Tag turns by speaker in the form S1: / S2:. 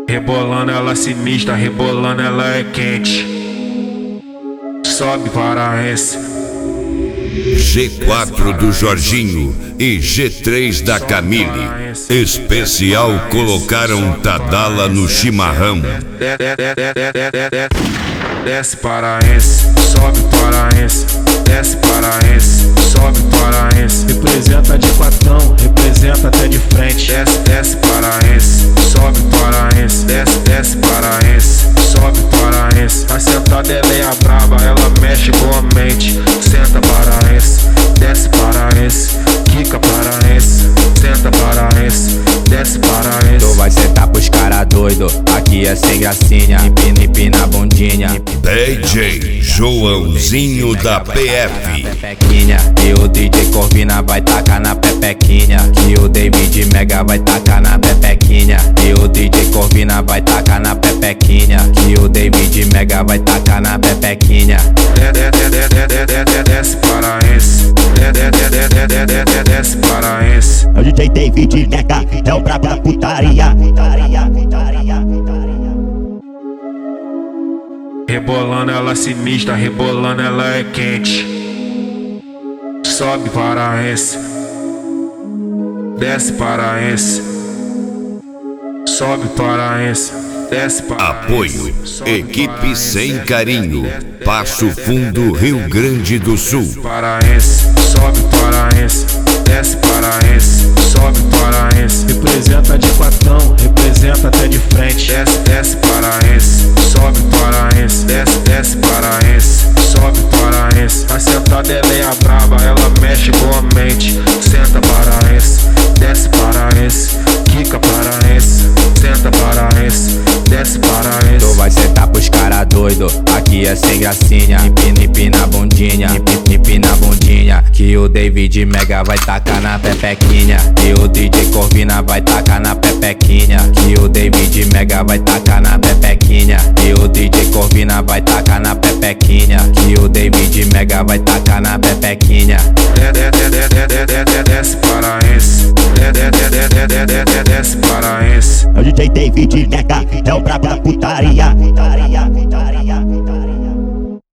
S1: Rebolando ela sinistra, rebolando ela é quente. Sobe paraense.
S2: G4 do Jorginho e G3 da Camille. Especial colocaram Tadala no chimarrão.
S1: Desce paraense, sobe paraense. Desce paraense, sobe paraense.
S3: Representa de quatão, representa até de frente.
S1: Desce paraense, sobe paraense. Desce paraense, sobe paraense. A sentada ela é a braba, ela mexe com a mente. Senta paraense, desce paraense. Quica paraense, senta paraense. Desce paraense.
S4: Tu vai sentar pros cara doido, aqui é sem gracinha. Empina a bundinha.
S2: DJ Joãozinho da PF.
S4: E o DJ Corvina vai tacar na pepequinha. E o David Mega vai tacar na pepequinha. E o DJ Corvina vai tacar na pepequinha. E o David Mega vai tacar na pepequinha.
S1: Desce paraense. Desce paraense.
S5: É o DJ David Mega, é o brabo da putaria.
S1: Rebolando ela sinistra, rebolando ela é quente. Sobe paraense. Desce paraense. Sobe paraense. Desce paraense.
S2: Apoio, equipe sem carinho. Passo Fundo, Rio Grande do Sul.
S1: Paraense, sobe paraense. Desce paraense, sobe paraense.
S3: Representa de quatão, representa até de frente.
S1: Desce paraense, sobe paraense. Desce paraense, sobe paraense. A sentada ela é a braba, ela mexe com a mente. Senta paraense, desce paraense. Quica paraense, senta paraense. Desce paraense.
S4: Tu vai sentar pros cara doido, aqui é sem gracinha. Empina a bundinha, empina a bundinha. Que o David Mega vai tacar na pepequinha. E o DJ Corvina vai tacar na pepequinha. Que o David Mega vai tacar na pepequinha. E o DJ Corvina vai tacar na pepequinha. Que o David Mega vai tacar na pepequinha.
S1: Desce paraense. Desce paraense.
S5: É o DJ David Mega, é o brabo da putaria.